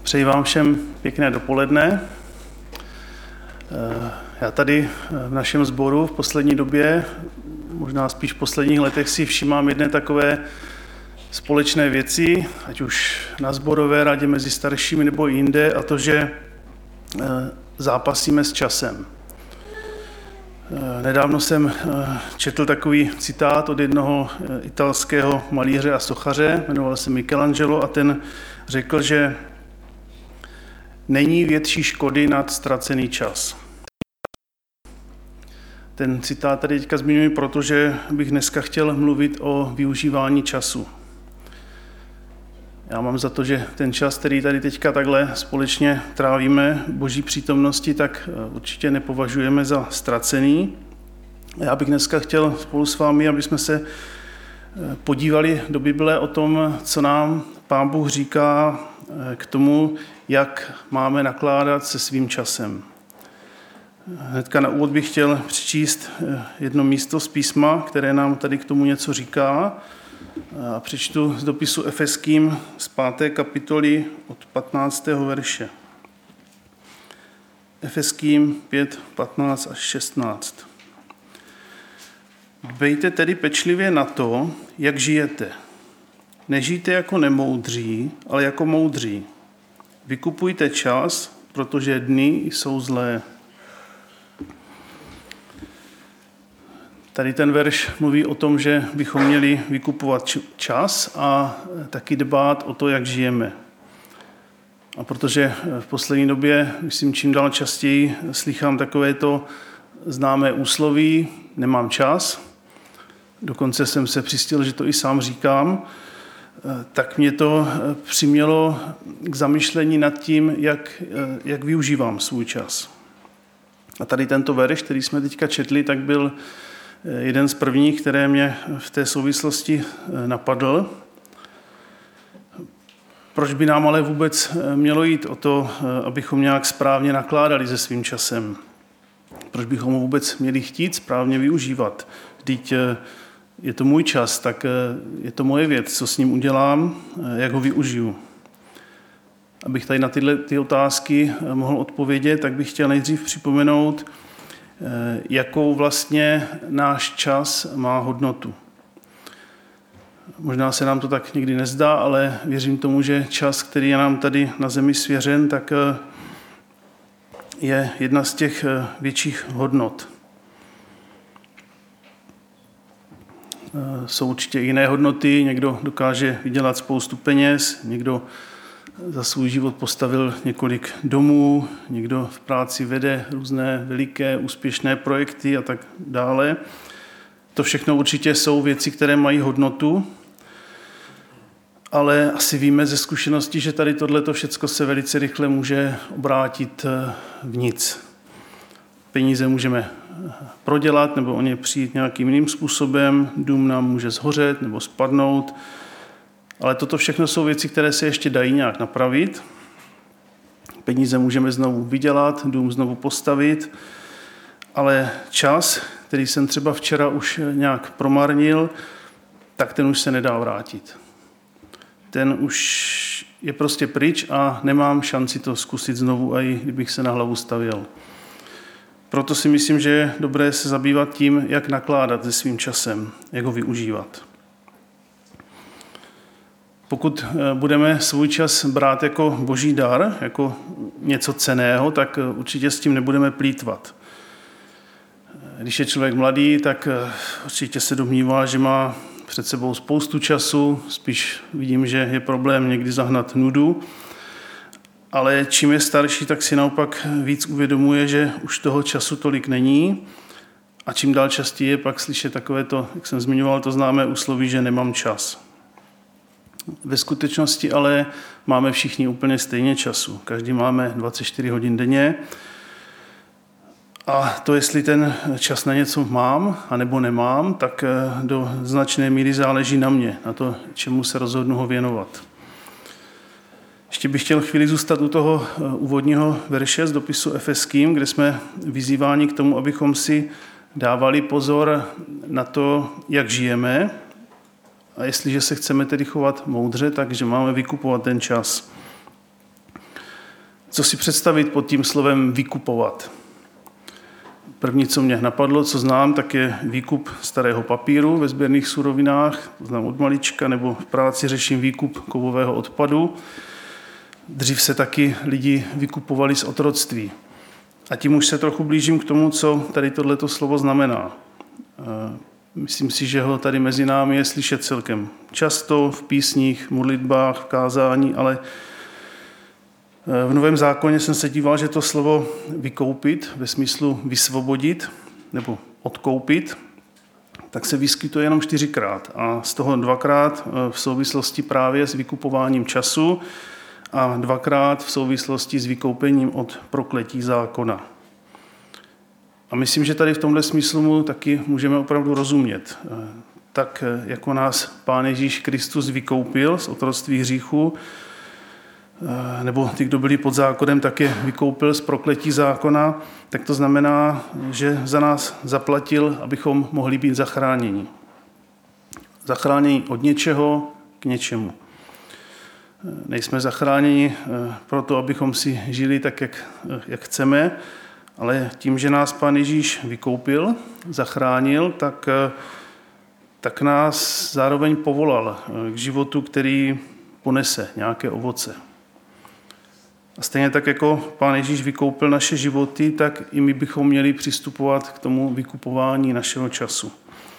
Přeji vám všem pěkné dopoledne. Já tady v našem sboru v poslední době, možná spíš v posledních letech si všímám jedné takové společné věci, ať už na sborové radě mezi staršími nebo jinde, a to, že zápasíme s časem. Nedávno jsem četl takový citát od jednoho italského malíře a sochaře, jmenoval se Michelangelo, a ten řekl, že není větší škody nad ztracený čas. Ten citát tady teďka zmiňuji, protože bych dneska chtěl mluvit o využívání času. Já mám za to, že ten čas, který tady teďka takhle společně trávíme v Boží přítomnosti, tak určitě nepovažujeme za ztracený. Já bych dneska chtěl spolu s vámi, aby jsme se podívali do Bible o tom, co nám Pán Bůh říká k tomu, jak máme nakládat se svým časem. Hnedka na úvod bych chtěl přečíst jedno místo z písma, které nám tady k tomu něco říká. A přečtu z dopisu Efeským z 5. kapitoly od 15. verše. Efeským 5, 15 až 16. Dbejte tedy pečlivě na to, jak žijete. Nežijte jako nemoudří, ale jako moudří. Vykupujte čas, protože dny jsou zlé. Tady ten verš mluví o tom, že bychom měli vykupovat čas a taky dbát o to, jak žijeme. A protože v poslední době, myslím, čím dál častěji slychám takovéto známé úsloví, nemám čas, dokonce jsem se přistil, že to i sám říkám, tak mě to přimělo k zamyšlení nad tím, jak využívám svůj čas. A tady tento verš, který jsme teďka četli, tak byl jeden z prvních, které mě v té souvislosti napadl. Proč by nám ale vůbec mělo jít o to, abychom nějak správně nakládali se svým časem? Proč bychom ho vůbec měli chtít správně využívat? Vždyť je to můj čas, tak je to moje věc, co s ním udělám, jak ho využiju. Abych tady na ty otázky mohl odpovědět, tak bych chtěl nejdřív připomenout, jakou vlastně náš čas má hodnotu. Možná se nám to tak někdy nezdá, ale věřím tomu, že čas, který je nám tady na zemi svěřen, tak je jedna z těch větších hodnot. Jsou určitě jiné hodnoty, někdo dokáže vydělat spoustu peněz, někdo za svůj život postavil několik domů, někdo v práci vede různé veliké úspěšné projekty a tak dále. To všechno určitě jsou věci, které mají hodnotu, ale asi víme ze zkušenosti, že tady tohleto všecko se velice rychle může obrátit v nic. Peníze můžeme prodělat nebo o ně přijít nějakým jiným způsobem, dům nám může zhořet nebo spadnout, ale toto všechno jsou věci, které se ještě dají nějak napravit. Peníze můžeme znovu vydělat, dům znovu postavit, ale čas, který jsem třeba včera už nějak promarnil, tak ten už se nedá vrátit. Ten už je prostě pryč a nemám šanci to zkusit znovu, i kdybych se na hlavu stavěl. Proto si myslím, že je dobré se zabývat tím, jak nakládat se svým časem, jak ho využívat. Pokud budeme svůj čas brát jako boží dar, jako něco cenného, tak určitě s tím nebudeme plýtvat. Když je člověk mladý, tak určitě se domnívá, že má před sebou spoustu času, spíš vidím, že je problém někdy zahnat nudu, ale čím je starší, tak si naopak víc uvědomuje, že už toho času tolik není a čím dál častěji je pak slyšet takové to, jak jsem zmiňoval, to známé úsloví, že nemám čas. Ve skutečnosti ale máme všichni úplně stejně času. Každý máme 24 hodin denně. A to, jestli ten čas na něco mám anebo nemám, tak do značné míry záleží na mě, na to, čemu se rozhodnu ho věnovat. Ještě bych chtěl chvíli zůstat u toho úvodního verše z dopisu Efeským, kde jsme vyzýváni k tomu, abychom si dávali pozor na to, jak žijeme. A jestliže se chceme tedy chovat moudře, takže máme vykupovat ten čas. Co si představit pod tím slovem vykupovat? První, co mě napadlo, co znám, tak je výkup starého papíru ve sběrných surovinách, to znám od malička, nebo v práci řeším výkup kovového odpadu. Dřív se taky lidi vykupovali z otroctví. A tím už se trochu blížím k tomu, co tady tohleto slovo znamená. Myslím si, že ho tady mezi námi je slyšet celkem často v písních, modlitbách, v kázání, ale v Novém zákoně jsem se díval, že to slovo vykoupit ve smyslu vysvobodit nebo odkoupit, tak se vyskytuje jenom 4krát. A z toho 2krát v souvislosti právě s vykupováním času a 2krát v souvislosti s vykoupením od prokletí zákona. A myslím, že tady v tomhle smyslu mu taky můžeme opravdu rozumět. Tak jako nás Pán Ježíš Kristus vykoupil z otroctví hříchu, nebo ty, kdo byli pod zákonem, tak je vykoupil z prokletí zákona, tak to znamená, že za nás zaplatil, abychom mohli být zachráněni. Zachráněni od něčeho k něčemu. Nejsme zachráněni proto, abychom si žili tak, jak chceme, ale tím, že nás Pán Ježíš vykoupil, zachránil, tak nás zároveň povolal k životu, který ponese nějaké ovoce. A stejně tak, jako Pán Ježíš vykoupil naše životy, tak i my bychom měli přistupovat k tomu vykupování našeho času.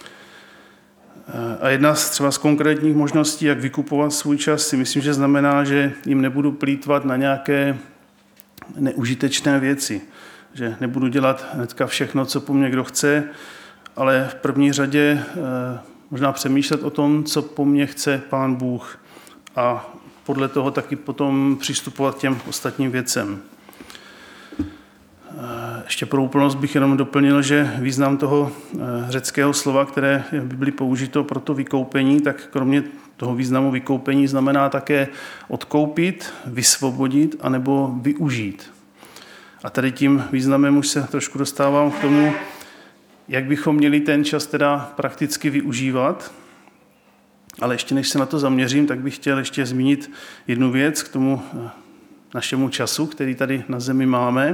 A jedna z konkrétních možností, jak vykupovat svůj čas, si myslím, že znamená, že jim nebudu plýtvat na nějaké neužitečné věci. Že nebudu dělat hnedka všechno, co po mně kdo chce, ale v první řadě možná přemýšlet o tom, co po mně chce Pán Bůh. A podle toho taky potom přistupovat k těm ostatním věcem. Ještě pro úplnost bych jenom doplnil, že význam toho řeckého slova, které je v Biblii použito pro to vykoupení, tak kromě toho významu vykoupení znamená také odkoupit, vysvobodit anebo využít. A tady tím významem už se trošku dostávám k tomu, jak bychom měli ten čas teda prakticky využívat. Ale ještě než se na to zaměřím, tak bych chtěl ještě zmínit jednu věc k tomu našemu času, který tady na zemi máme.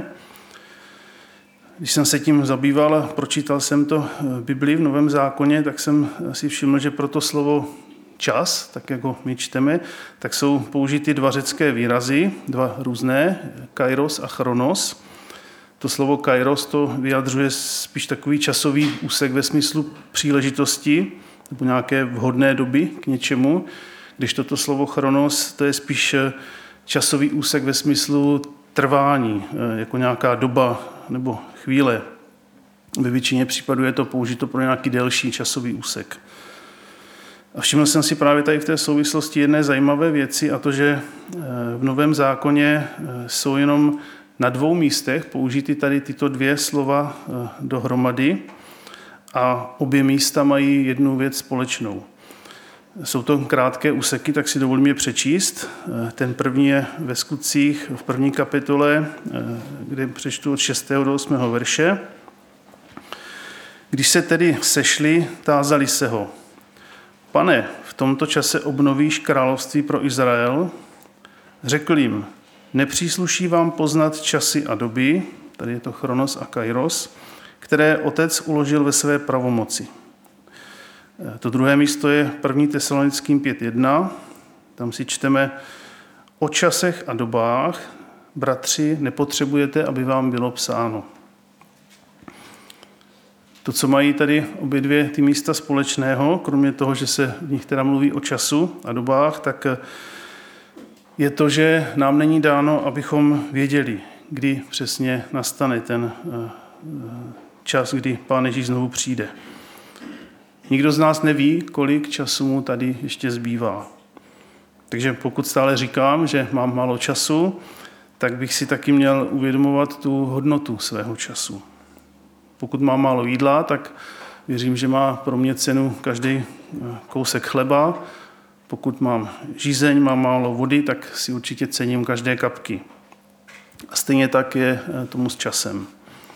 Když jsem se tím zabýval a pročítal jsem to v Biblii v Novém zákoně, tak jsem si všiml, že pro to slovo čas, tak jako my čteme, tak jsou použity 2 řecké výrazy, 2 různé, kairos a chronos. To slovo kairos to vyjadřuje spíš takový časový úsek ve smyslu příležitosti nebo nějaké vhodné doby k něčemu, když toto slovo chronos, to je spíš časový úsek ve smyslu trvání, jako nějaká doba nebo chvíle. Ve většině případů je to použito pro nějaký delší časový úsek. A všiml jsem si právě tady v té souvislosti jedné zajímavé věci, a to, že v Novém zákoně jsou jenom na 2 místech použity tady tyto 2 slova dohromady a obě místa mají jednu věc společnou. Jsou to krátké úseky, tak si dovolím je přečíst. Ten první je ve Skutcích v 1. kapitole, kde přečtu od 6. do 8. verše. Když se tedy sešli, tázali se ho: Pane, v tomto čase obnovíš království pro Izrael? Řekl jim: nepřísluší vám poznat časy a doby, tady je to chronos a kairos, které Otec uložil ve své pravomoci. To druhé místo je 1. Tesalonickým 5.1. Tam si čteme: o časech a dobách, bratři, nepotřebujete, aby vám bylo psáno. To, co mají tady obě 2 ty místa společného, kromě toho, že se v nich teda mluví o času a dobách, tak je to, že nám není dáno, abychom věděli, kdy přesně nastane ten čas, kdy Pán Ježíš znovu přijde. Nikdo z nás neví, kolik času mu tady ještě zbývá. Takže pokud stále říkám, že mám málo času, tak bych si taky měl uvědomovat tu hodnotu svého času. Pokud mám málo jídla, tak věřím, že má pro mě cenu každý kousek chleba. Pokud mám žízeň, mám málo vody, tak si určitě cením každé kapky. A stejně tak je tomu s časem.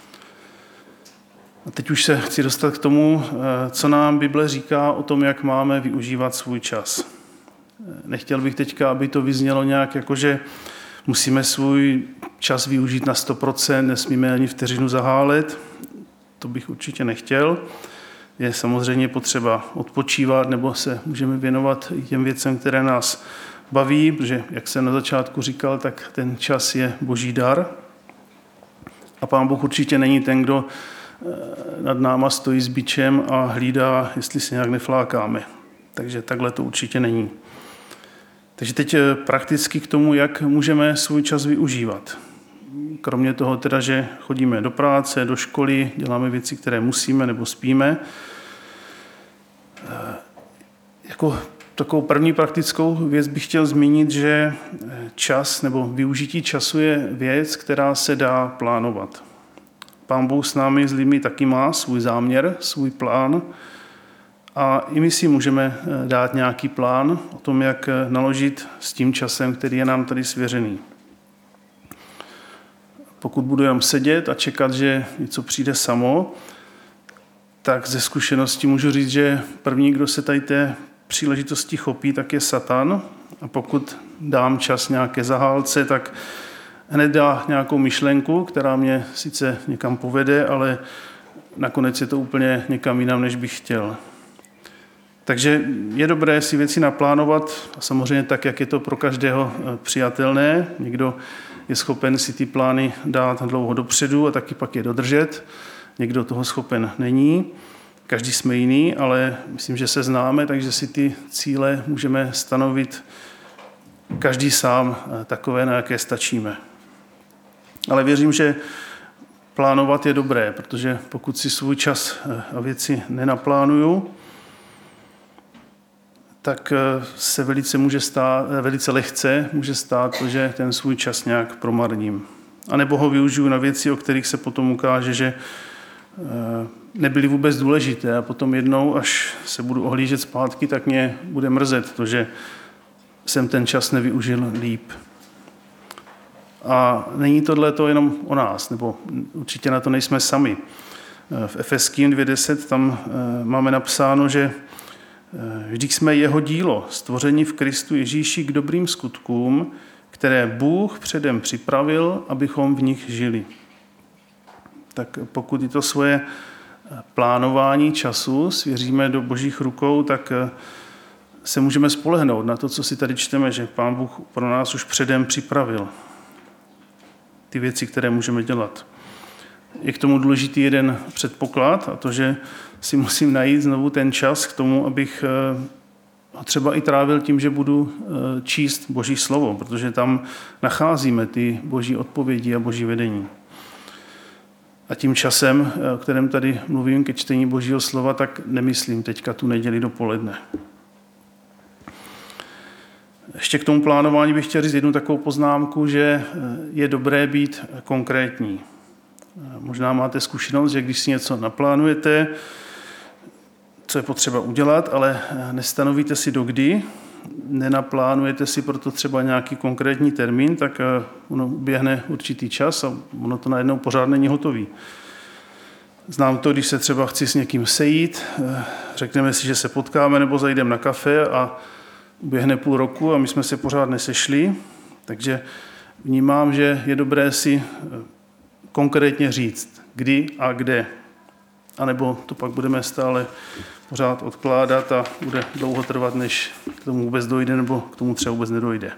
A teď už se chci dostat k tomu, co nám Bible říká o tom, jak máme využívat svůj čas. Nechtěl bych teďka, aby to vyznělo nějak jako, že musíme svůj čas využít na 100%, nesmíme ani vteřinu zahálet, to bych určitě nechtěl. Je samozřejmě potřeba odpočívat nebo se můžeme věnovat i těm věcem, které nás baví, protože, jak jsem na začátku říkal, tak ten čas je boží dar. A Pán Bůh určitě není ten, kdo nad náma stojí s bičem a hlídá, jestli se nějak neflákáme. Takže takhle to určitě není. Takže teď prakticky k tomu, jak můžeme svůj čas využívat. Kromě toho teda, že chodíme do práce, do školy, děláme věci, které musíme nebo spíme. Jako takovou první praktickou věc bych chtěl zmínit, že čas nebo využití času je věc, která se dá plánovat. Pán Bůh s námi, s lidmi, taky má svůj záměr, svůj plán a i my si můžeme dát nějaký plán o tom, jak naložit s tím časem, který je nám tady svěřený. Pokud budu jenom sedět a čekat, že něco přijde samo, tak ze zkušenosti můžu říct, že první, kdo se tady té příležitosti chopí, tak je Satan. A pokud dám čas nějaké zahálce, tak hned dá nějakou myšlenku, která mě sice někam povede, ale nakonec je to úplně někam jinam, než bych chtěl. Takže je dobré si věci naplánovat, samozřejmě tak, jak je to pro každého přijatelné. Někdo je schopen si ty plány dát dlouho dopředu a taky pak je dodržet. Někdo toho schopen není. Každý jsme jiný, ale myslím, že se známe, takže si ty cíle můžeme stanovit každý sám takové, na jaké stačíme. Ale věřím, že plánovat je dobré, protože pokud si svůj čas a věci nenaplánuju, tak se velice lehce může stát, že ten svůj čas nějak promarním. A nebo ho využiju na věci, o kterých se potom ukáže, že nebyly vůbec důležité a potom jednou, až se budu ohlížet zpátky, tak mě bude mrzet to, že jsem ten čas nevyužil líp. A není tohleto jenom o nás, nebo určitě na to nejsme sami. V Efeským 2.10 tam máme napsáno, že vždyť jsme jeho dílo, stvoření v Kristu Ježíši k dobrým skutkům, které Bůh předem připravil, abychom v nich žili. Tak pokud i to svoje plánování času svěříme do božích rukou, tak se můžeme spolehnout na to, co si tady čteme, že Pán Bůh pro nás už předem připravil ty věci, které můžeme dělat. Je k tomu důležitý jeden předpoklad, a to, že si musím najít znovu ten čas k tomu, abych ho třeba i trávil tím, že budu číst Boží slovo, protože tam nacházíme ty Boží odpovědi a Boží vedení. A tím časem, o kterém tady mluvím ke čtení Božího slova, tak nemyslím teďka tu neděli dopoledne. Ještě k tomu plánování bych chtěl říct jednu takovou poznámku, že je dobré být konkrétní. Možná máte zkušenost, že když si něco naplánujete, co je potřeba udělat, ale nestanovíte si dokdy, nenaplánujete si proto třeba nějaký konkrétní termín, tak ono běhne určitý čas a ono to najednou pořád není hotový. Znám to, když se třeba chci s někým sejít, řekneme si, že se potkáme nebo zajdeme na kafe a uběhne půl roku a my jsme se pořád nesešli, takže vnímám, že je dobré si konkrétně říct, kdy a kde. A nebo to pak budeme stále pořád odkládat a bude dlouho trvat, než k tomu vůbec dojde, nebo k tomu třeba vůbec nedojde.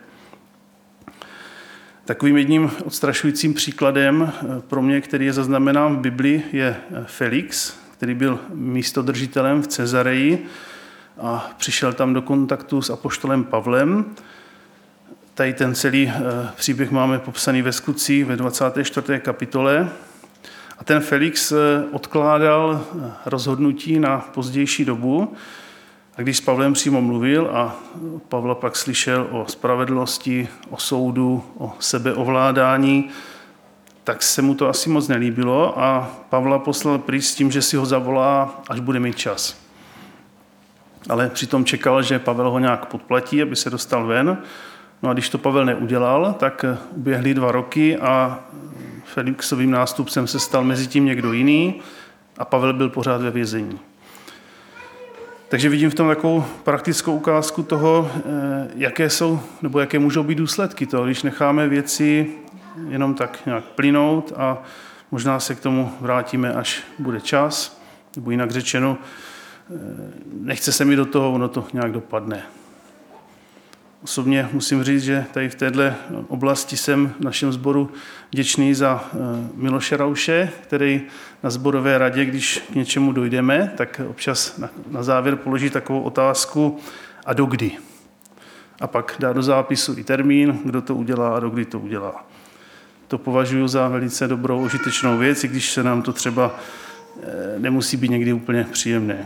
Takovým jedním odstrašujícím příkladem pro mě, který je zaznamenán v Biblii, je Felix, který byl místodržitelem v Cezareji a přišel tam do kontaktu s apoštolem Pavlem. Tady ten celý příběh máme popsaný ve Skutcích ve 24. kapitole. A ten Felix odkládal rozhodnutí na pozdější dobu. A když s Pavlem přímo mluvil a Pavla pak slyšel o spravedlnosti, o soudu, o sebeovládání, tak se mu to asi moc nelíbilo a Pavla poslal pryč s tím, že si ho zavolá, až bude mít čas. Ale přitom čekal, že Pavel ho nějak podplatí, aby se dostal ven. No a když to Pavel neudělal, tak uběhly 2 roky a Felixovým nástupcem se stal mezi tím někdo jiný a Pavel byl pořád ve vězení. Takže vidím v tom takovou praktickou ukázku toho, jaké můžou být důsledky toho, když necháme věci jenom tak nějak plynout a možná se k tomu vrátíme, až bude čas, nebo jinak řečeno, nechce se mi do toho, ono to nějak dopadne. Osobně musím říct, že tady v této oblasti jsem v našem sboru vděčný za Miloše Rauše, který na sborové radě, když k něčemu dojdeme, tak občas na závěr položí takovou otázku a dokdy. A pak dá do zápisu i termín, kdo to udělá a dokdy to udělá. To považuji za velice dobrou, užitečnou věc, i když se nám to třeba nemusí být někdy úplně příjemné.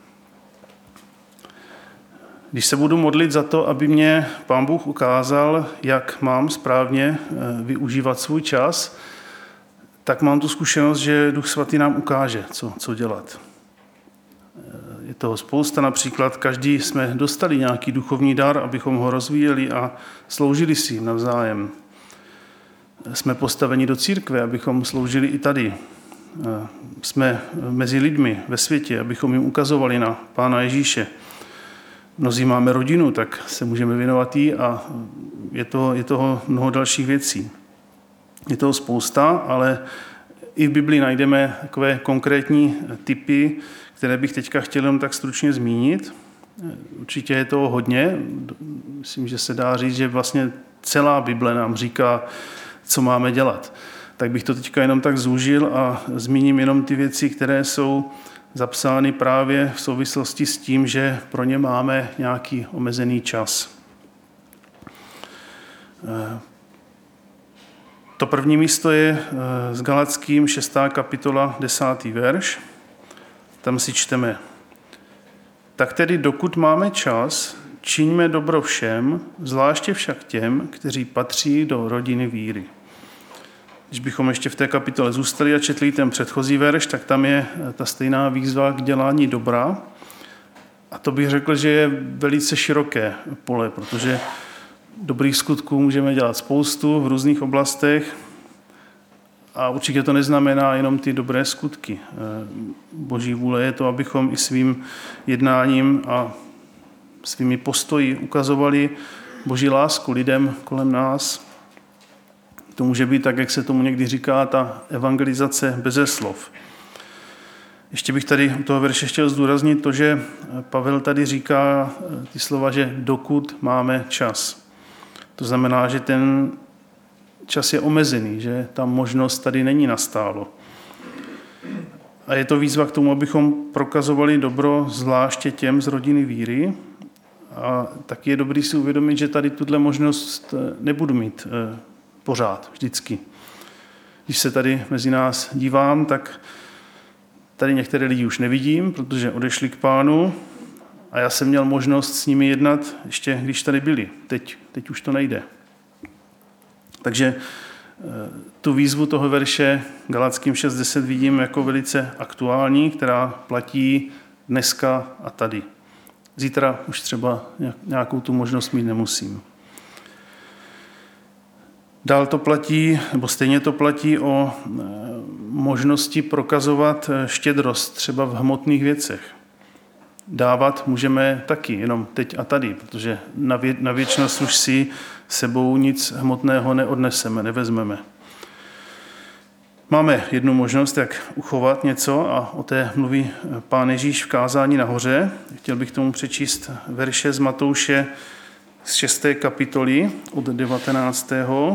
Když se budu modlit za to, aby mě Pán Bůh ukázal, jak mám správně využívat svůj čas, tak mám tu zkušenost, že Duch Svatý nám ukáže, co dělat. Je toho spousta, například každý jsme dostali nějaký duchovní dar, abychom ho rozvíjeli a sloužili si jim navzájem. Jsme postaveni do církve, abychom sloužili i tady. Jsme mezi lidmi ve světě, abychom jim ukazovali na Pána Ježíše. Mnozí máme rodinu, tak se můžeme věnovat jí a je toho mnoho dalších věcí. Je toho spousta, ale i v Biblii najdeme takové konkrétní typy, které bych teďka chtěl jenom tak stručně zmínit. Určitě je toho hodně. Myslím, že se dá říct, že vlastně celá Bible nám říká, co máme dělat. Tak bych to teďka jenom tak zúžil a zmíním jenom ty věci, které jsou zapsány právě v souvislosti s tím, že pro ně máme nějaký omezený čas. To první místo je s Galackým 6. kapitola 10. verš. Tam si čteme. Tak tedy dokud máme čas, čiňme dobro všem, zvláště však těm, kteří patří do rodiny víry. Když bychom ještě v té kapitole zůstali a četli ten předchozí verš, tak tam je ta stejná výzva k dělání dobra. A to bych řekl, že je velice široké pole, protože dobrých skutků můžeme dělat spoustu v různých oblastech a určitě to neznamená jenom ty dobré skutky. Boží vůle je to, abychom i svým jednáním a svými postoji ukazovali Boží lásku lidem kolem nás. To může být tak, jak se tomu někdy říká, ta evangelizace beze slov. Ještě bych tady u toho verše chtěl zdůraznit to, že Pavel tady říká ty slova, že dokud máme čas. To znamená, že ten čas je omezený, že ta možnost tady není nastálo. A je to výzva k tomu, abychom prokazovali dobro zvláště těm z rodiny víry. A taky je dobrý si uvědomit, že tady tuhle možnost nebudu mít pořád, vždycky. Když se tady mezi nás dívám, tak tady některé lidi už nevidím, protože odešli k Pánu a já jsem měl možnost s nimi jednat ještě, když tady byli. Teď už to nejde. Takže tu výzvu toho verše Galackým 6.10 vidím jako velice aktuální, která platí dneska a tady. Zítra už třeba nějakou tu možnost mít nemusím. Dál to platí, nebo stejně to platí o možnosti prokazovat štědrost třeba v hmotných věcech. Dávat můžeme taky, jenom teď a tady, protože na věčnost už si sebou nic hmotného neodneseme, nevezmeme. Máme jednu možnost, jak uchovat něco a o té mluví Pán Ježíš v kázání nahoře. Chtěl bych tomu přečíst verše z Matouše z 6. kapitoly od 19.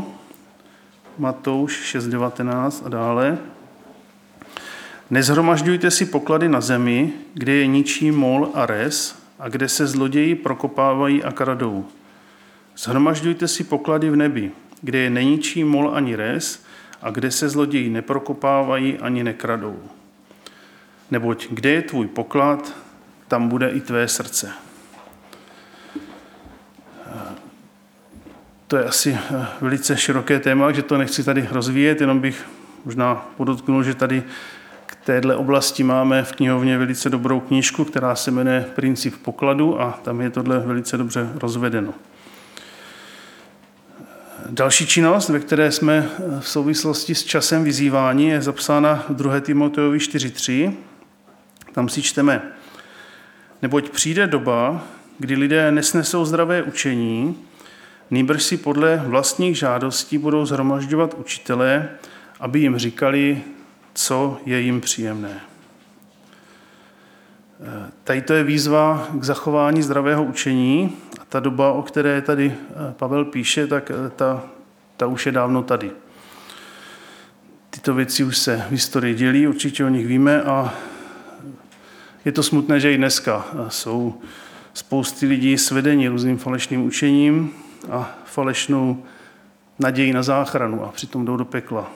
Matouš 6.19 a dále. Nezhromažďujte si poklady na zemi, kde je ničí mol a res a kde se zloději prokopávají a kradou. Shromažďujte si poklady v nebi, kde je neničí mol ani res a kde se zloději neprokopávají ani nekradou. Neboť kde je tvůj poklad, tam bude i tvé srdce. To je asi velice široké téma, že to nechci tady rozvíjet, jenom bych možná podotknul, že tady k téhle oblasti máme v knihovně velice dobrou knížku, která se jmenuje Princip pokladu a tam je tohle velice dobře rozvedeno. Další činnost, ve které jsme v souvislosti s časem vyzýváni, je zapsána v 2. Timoteovi 4.3. Tam si čteme. Neboť přijde doba, kdy lidé nesnesou zdravé učení, nýbrž si podle vlastních žádostí budou shromažďovat učitele, aby jim říkali, co je jim příjemné. Tady to je výzva k zachování zdravého učení. A ta doba, o které tady Pavel píše, tak ta už je dávno tady. Tyto věci už se v historii dělí, určitě o nich víme a je to smutné, že i dneska jsou spousty lidí svedení různým falešným učením a falešnou naději na záchranu a přitom jdou do pekla.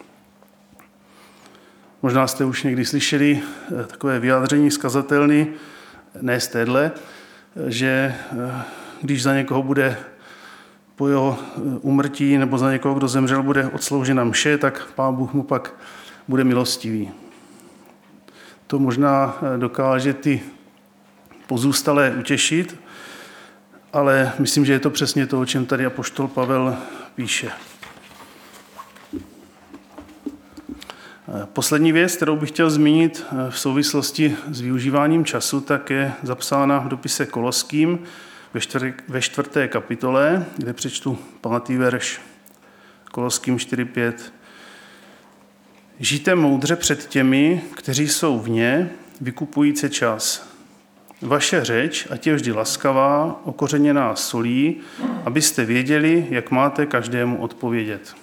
Možná jste už někdy slyšeli takové vyjádření z kazatelny, ne z téhle, že když za někoho bude po jeho úmrtí nebo za někoho, kdo zemřel, bude odsloužena mše, tak Pán Bůh mu pak bude milostivý. To možná dokáže ty pozůstalé utěšit, ale myslím, že je to přesně to, o čem tady apoštol Pavel píše. Poslední věc, kterou bych chtěl zmínit v souvislosti s využíváním času, tak je zapsána v dopise Koloským ve 4. kapitole, kde přečtu 5. verš Koloským 4:5. Žijte moudře před těmi, kteří jsou vně, vykupující čas. Vaše řeč, ať je vždy laskavá, okořeněná solí, abyste věděli, jak máte každému odpovědět.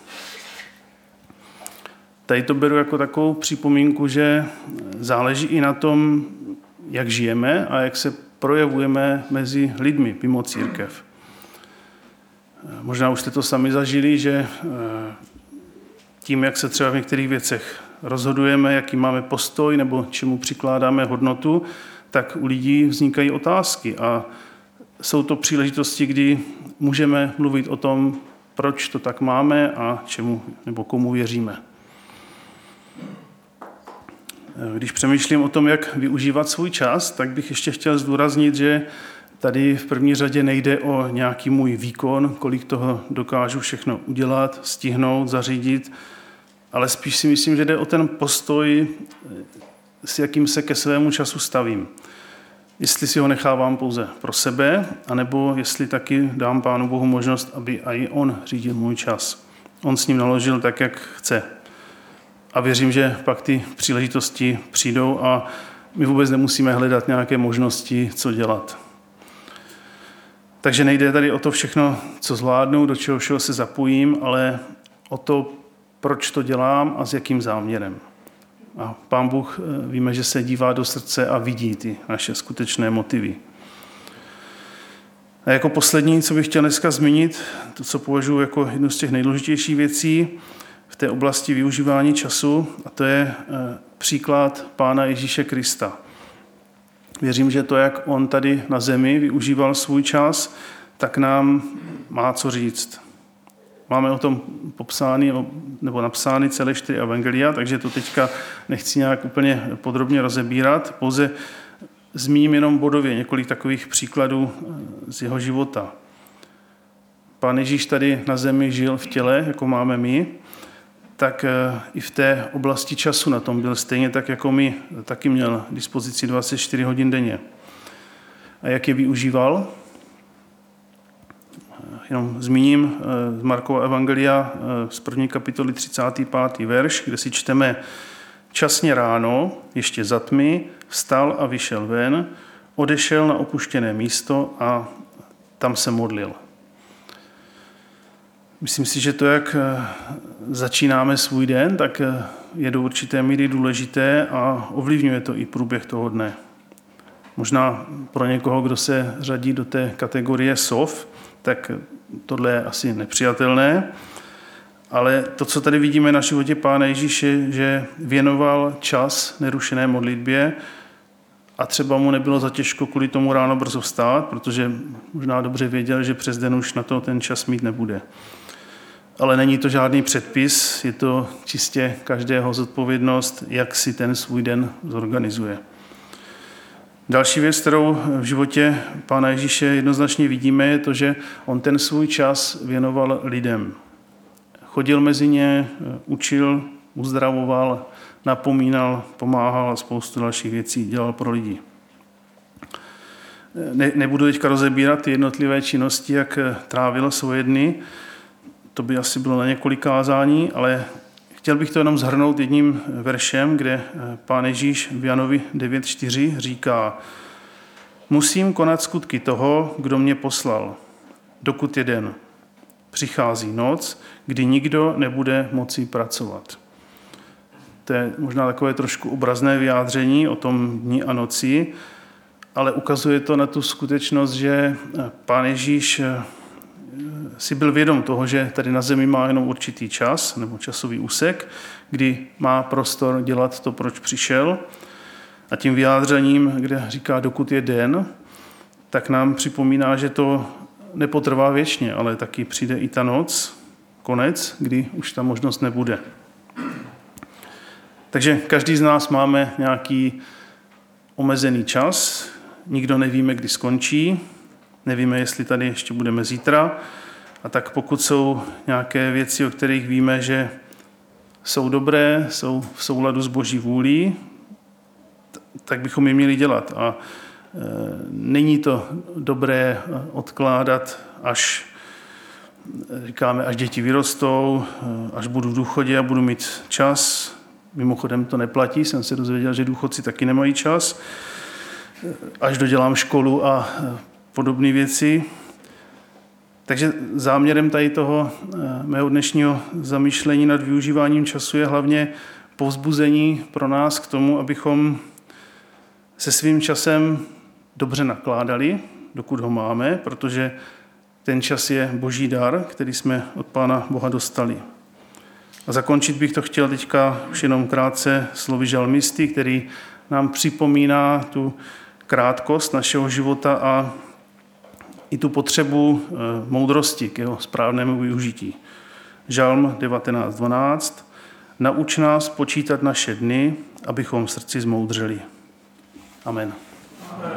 Tady to beru jako takovou připomínku, že záleží i na tom, jak žijeme a jak se projevujeme mezi lidmi mimo církev. Možná už jste to sami zažili, že tím, jak se třeba v některých věcech rozhodujeme, jaký máme postoj nebo čemu přikládáme hodnotu, tak u lidí vznikají otázky a jsou to příležitosti, kdy můžeme mluvit o tom, proč to tak máme a čemu nebo komu věříme. Když přemýšlím o tom, jak využívat svůj čas, tak bych ještě chtěl zdůraznit, že tady v první řadě nejde o nějaký můj výkon, kolik toho dokážu všechno udělat, stihnout, zařídit, ale spíš si myslím, že jde o ten postoj, s jakým se ke svému času stavím. Jestli si ho nechávám pouze pro sebe, anebo jestli taky dám Pánu Bohu možnost, aby i on řídil můj čas. On s ním naložil tak, jak chce. A věřím, že pak ty příležitosti přijdou a my vůbec nemusíme hledat nějaké možnosti, co dělat. Takže nejde tady o to všechno, co zvládnu, do čeho všeho se zapojím, ale o to, proč to dělám a s jakým záměrem. A Pán Bůh víme, že se dívá do srdce a vidí ty naše skutečné motivy. A jako poslední, co bych chtěl dneska zmínit, to, co považuji jako jednu z těch nejdůležitějších věcí v té oblasti využívání času, a to je příklad Pána Ježíše Krista. Věřím, že to, jak on tady na zemi využíval svůj čas, tak nám má co říct. Máme o tom popsány nebo napsány celé 4 evangelia, takže to teďka nechci nějak úplně podrobně rozebírat, pouze zmíním jenom bodově několik takových příkladů z jeho života. Pán Ježíš tady na zemi žil v těle, jako máme my, tak i v té oblasti času na tom byl stejně tak, jako my, taky měl dispozici 24 hodin denně. A jak je využíval? Jenom zmíním z Markova evangelia z 1. kapitoly 35. verš, kde si čteme: časně ráno, ještě za tmy, vstal a vyšel ven, odešel na opuštěné místo a tam se modlil. Myslím si, že to, jak začínáme svůj den, tak je do určité míry důležité a ovlivňuje to i průběh toho dne. Možná pro někoho, kdo se řadí do té kategorie sov, tak tohle je asi nepřijatelné, ale to, co tady vidíme na životě Pána Ježíše, že věnoval čas nerušené modlitbě a třeba mu nebylo zatěžko kvůli tomu ráno brzo vstát, protože možná dobře věděl, že přes den už na to ten čas mít nebude. Ale není to žádný předpis, je to čistě každého zodpovědnost, jak si ten svůj den zorganizuje. Další věc, kterou v životě Pána Ježíše jednoznačně vidíme, je to, že on ten svůj čas věnoval lidem. Chodil mezi ně, učil, uzdravoval, napomínal, pomáhal a spoustu dalších věcí dělal pro lidi. Nebudu teďka rozebírat ty jednotlivé činnosti, jak trávil svoje dny. To by asi bylo na několik kázání, ale chtěl bych to jenom shrnout jedním veršem, kde Pán Ježíš v Janovi 9.4 říká: musím konat skutky toho, kdo mě poslal, dokud je den. Přichází noc, kdy nikdo nebude moci pracovat. To je možná takové trošku obrazné vyjádření o tom dni a noci, ale ukazuje to na tu skutečnost, že Pán Ježíš si byl vědom toho, že tady na zemi má jenom určitý čas nebo časový úsek, kdy má prostor dělat to, proč přišel. A tím vyjádřením, kde říká, dokud je den, tak nám připomíná, že to nepotrvá věčně, ale taky přijde i ta noc, konec, kdy už ta možnost nebude. Takže každý z nás máme nějaký omezený čas, nikdo nevíme, kdy skončí, nevíme, jestli tady ještě budeme zítra. A tak pokud jsou nějaké věci, o kterých víme, že jsou dobré, jsou v souladu s Boží vůlí, tak bychom je měli dělat. A není to dobré odkládat, až děti vyrostou, až budu v důchodě a budu mít čas. Mimochodem to neplatí, jsem se dozvěděl, že důchodci taky nemají čas. Až dodělám školu a podobné věci. Takže záměrem tady toho mého dnešního zamýšlení nad využíváním času je hlavně povzbuzení pro nás k tomu, abychom se svým časem dobře nakládali, dokud ho máme, protože ten čas je Boží dar, který jsme od Pána Boha dostali. A zakončit bych to chtěl teďka už jenom krátce slovy žalmisty, který nám připomíná tu krátkost našeho života a i tu potřebu moudrosti k jeho správnému využití. Žalm 19.12. Nauč nás počítat naše dny, abychom v srdci zmoudřeli. Amen.